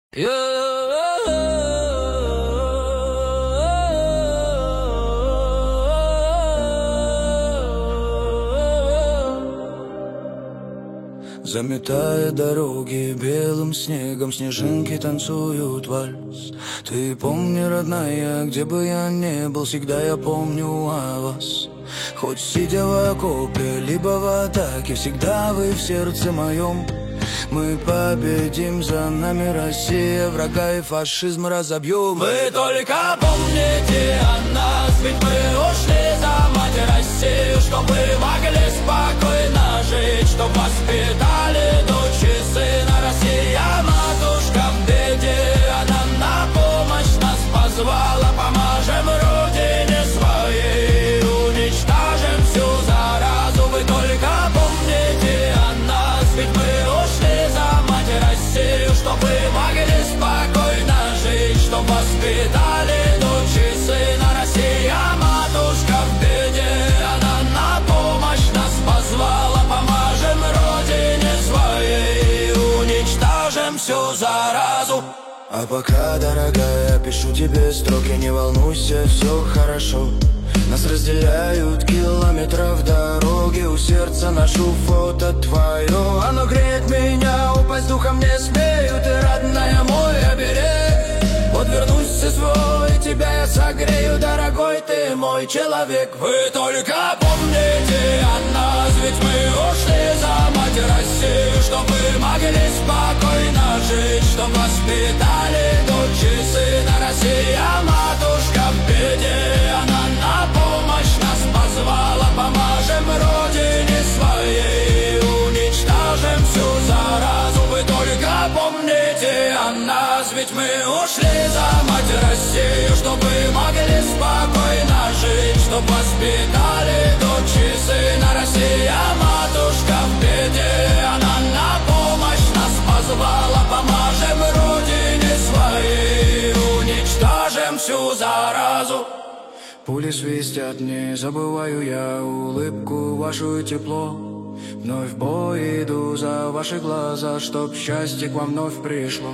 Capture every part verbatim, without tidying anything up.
Заметая дороги белым снегом, снежинки танцуют вальс. Ты помни, родная, где бы я ни был, всегда я помню о вас. Хоть сидя в окопе, либо в атаке, всегда вы в сердце моем. Мы победим, за нами Россия, врага и фашизм разобьем. Вы только помните о нас, ведь мы ушли за мать Россию, чтоб вы могли спокойно жить, чтоб воспитали дочь и сына. Россия, матушка в беде, она на помощь нас позвала. Поможем родине своей, уничтожим всю заразу. Вы только помните о нас, ведь мы ушли за мать Россию, чтоб вы могли спокойно жить, чтоб воспитали дочь и сына. Россия, матушка в беде, она на помощь нас позвала. Поможем родине своей, уничтожим всю заразу. А пока, дорогая, пишу тебе строки, не волнуйся, все хорошо. Нас разделяют километров дороги, у сердца ношу фото твое. Оно греет меня, упасть духом не смею, ты, родная, мой оберег. Вот вернусь и свой, тебя я согрею, дорогой ты мой человек. Вы только помните о нас, ведь мы ушли за мать Россию, чтоб вы могли спокойно жить, чтоб воспитали дочь и сына. Россия, матушка в беде, она на помощь нас позвала. Поможем родине своей, уничтожим всю заразу. Вы только помните о нас, ведь мы ушли за мать Россию, чтоб вы могли спокойно жить, чтоб воспитали дочь и сына. Россия, матушка в беде, она на помощь нас позвала. Поможем родине своей, уничтожим всю заразу. Пули свистят, не забываю я улыбку вашу и тепло. Вновь в бой иду за ваши глаза, чтоб счастье к вам вновь пришло.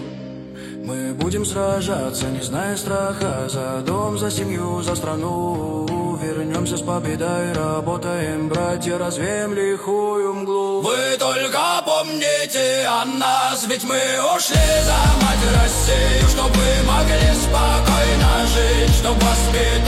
Мы будем сражаться, не зная страха, за дом, за семью, за страну. Вернемся с победой, работаем, братья, развеем лихую мглу. Вы только помните о нас, ведь мы ушли за мать Россию, чтоб вы могли спокойно жить, чтоб воспитать